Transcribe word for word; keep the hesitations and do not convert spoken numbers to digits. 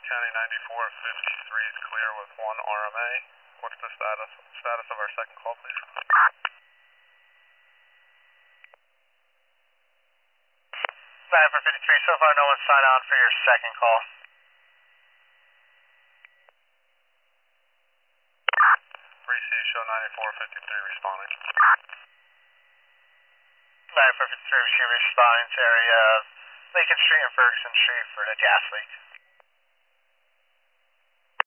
County ninety-four fifty-three is clear with one R M A. What's the status status of our second call, please? ninety-four fifty-three, so far no one signed on for your second call. Receive, show ninety-four fifty-three responding. ninety-four fifty-three, she responding to area Lincoln Street and Ferguson Street for the gas leak.